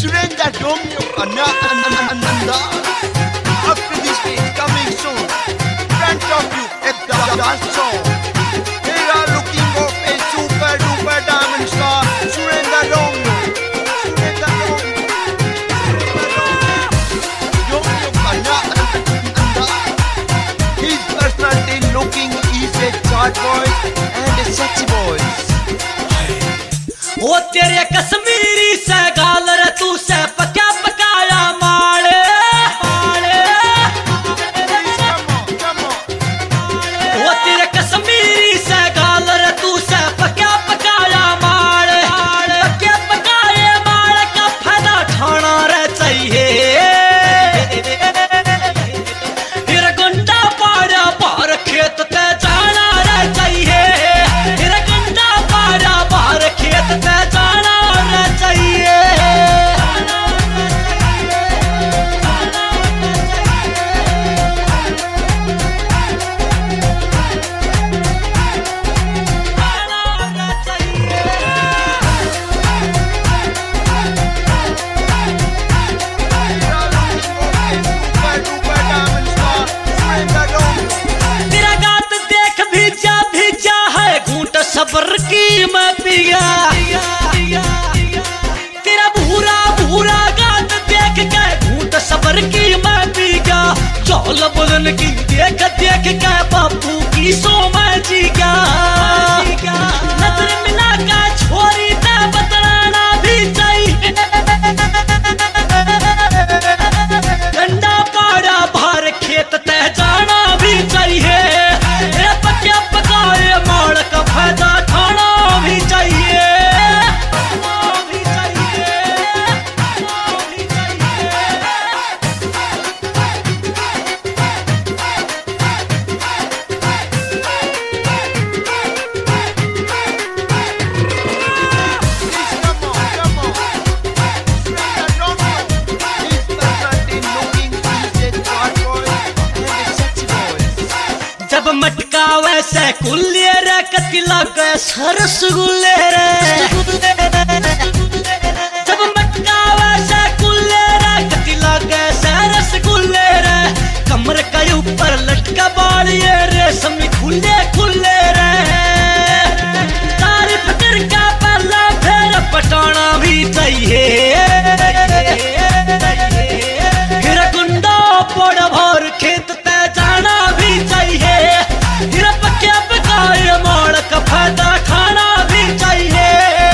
Surrender Romeo Ananda. After this stage coming soon, front of you at the dance song. They are looking for a super duper diamond star. Surrender Romeo. Surrender Romeo. Romeo Ananda. His personality looking is a chart boy and a sexy boy. ओ तेरे कश्मीरी से गाल रे तू से पका पकाया माले ओ तेरे कश्मीरी से गाल रे तू से पका पकाया माले पके पकाए माल का फायदा ठाना रे चाहिए फिर गुंडा पाड़ा बाहर खेत ते जाना रे चाहिए फिर गुंडा पाड़ा बाहर खेत ते सबर की मैं पिया तेरा भूरा भूरा गात देख के घूट सबर की मैं पिया चौल बुलन की देख देख के बापू की सो मैं जी गया नजर मिला का छोरी ते बतलाना भी चाहिए डंडा पाड़ा बाहर खेत ते जाना भी चाहिए पक्या पकाए माल का फायदा खाना भी चाहिए जब मटका वैसे कुल्ले रे कतिला के सरसगुल्ले रे जब मटका वैसे कुल्ले रे कतिला के सरसगुल्ले रे कमर के ऊपर लटका बालिए रेशम खुले खुले रे तारीफ करके पहला फिर पटाना भी चाहिए फिर गुंडा पड़ भर खेत ते जाना भी चाहिए फिर पक्के पकाए माल का फायदा खाना भी चाहिए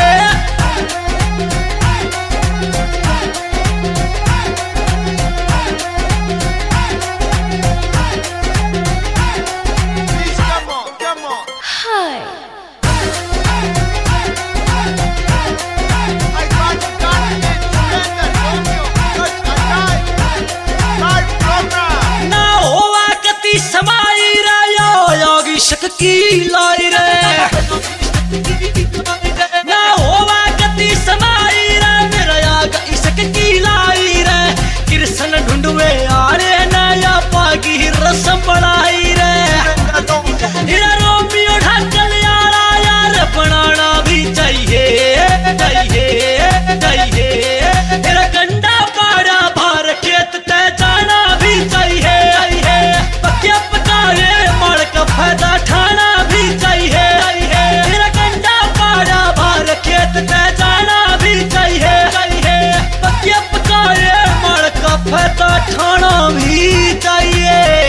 Come on. Hi. I got the confidence to surrender Romeo. Touch and die. Start program. ना होवा कति समाई रायो योगी शक की लाई रे ना होवा कति समाई रे मेरा याग इसक की लाई रे कृष्ण ढूंढवे आरे नया पागी रसम बढ़ाई रे हीरा रोमियो ढाकल यारा यार बनाना भी चाहिए चाहिए चाहिए तेरा गंडा पाड़ा बाहर खेत ते जाना भी चाहिए पक्के पकाए माल का फायदा ठाना भी चाहिए तेरा गंडा पाड़ा बाहर खेत ते जाना भी चाहिए पक्के पकाए माल का फायदा ठाना भी चाहिए।